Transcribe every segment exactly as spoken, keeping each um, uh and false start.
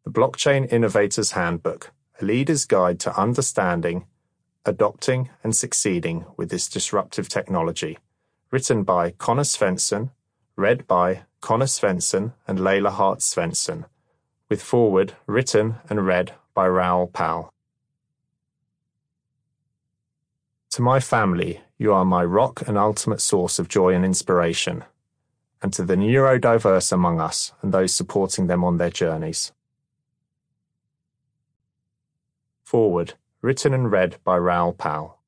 The Blockchain Innovator's Handbook, a leader's guide to understanding, adopting, and succeeding with this disruptive technology. Written by Connor Svensson, read by Connor Svensson and Layla Hart Svensson, with foreword written and read by Raoul Pal. To my family, you are my rock and ultimate source of joy and inspiration, and to the neurodiverse among us and those supporting them on their journeys. Foreword, written and read by Raoul Pal.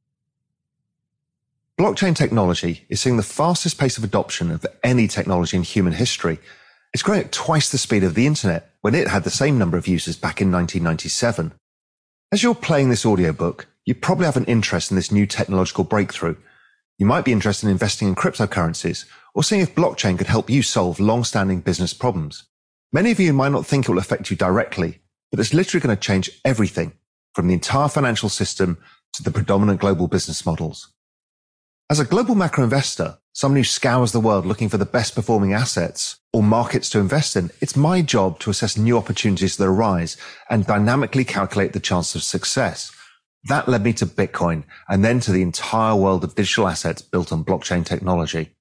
Blockchain technology is seeing the fastest pace of adoption of any technology in human history. It's growing at twice the speed of the internet when it had the same number of users back in nineteen ninety-seven. As you're playing this audiobook, you probably have an interest in this new technological breakthrough. You might be interested in investing in cryptocurrencies or seeing if blockchain could help you solve long-standing business problems. Many of you might not think it will affect you directly, but it's literally going to change everything from the entire financial system to the predominant global business models. As a global macro investor, someone who scours the world looking for the best performing assets or markets to invest in, it's my job to assess new opportunities that arise and dynamically calculate the chance of success. That led me to Bitcoin and then to the entire world of digital assets built on blockchain technology.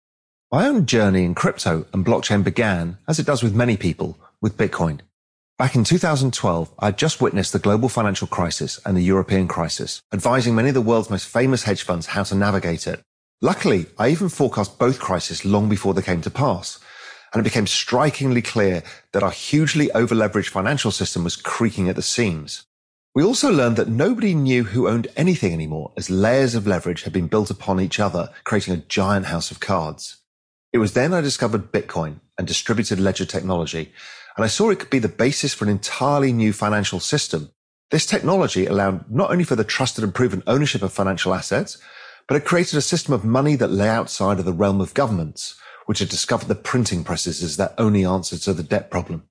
My own journey in crypto and blockchain began, as it does with many people, with Bitcoin. Back in two thousand twelve, I had just witnessed the global financial crisis and the European crisis, advising many of the world's most famous hedge funds how to navigate it. Luckily, I even forecast both crises long before they came to pass, and it became strikingly clear that our hugely over-leveraged financial system was creaking at the seams. We also learned that nobody knew who owned anything anymore, as layers of leverage had been built upon each other, creating a giant house of cards. It was then I discovered Bitcoin and distributed ledger technology, and I saw it could be the basis for an entirely new financial system. This technology allowed not only for the trusted and proven ownership of financial assets, but it created a system of money that lay outside of the realm of governments, which had discovered the printing presses as their only answer to the debt problem.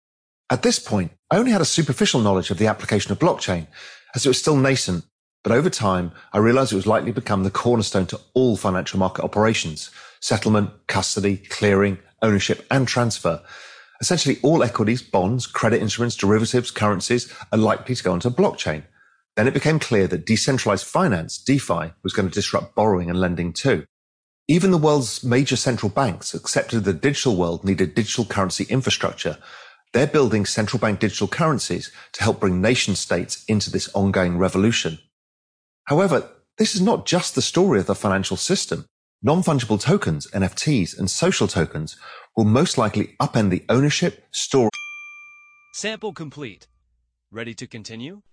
At this point, I only had a superficial knowledge of the application of blockchain, as it was still nascent, but over time, I realized it was likely to become the cornerstone to all financial market operations: settlement, custody, clearing, ownership, and transfer. Essentially, all equities, bonds, credit instruments, derivatives, currencies are likely to go onto blockchain. Then it became clear that decentralized finance, DeFi, was going to disrupt borrowing and lending too. Even the world's major central banks accepted the digital world needed digital currency infrastructure. They're building central bank digital currencies to help bring nation states into this ongoing revolution. However, this is not just the story of the financial system. Non-fungible tokens, N F Ts, and social tokens will most likely upend the ownership, storage. Sample complete. Ready to continue?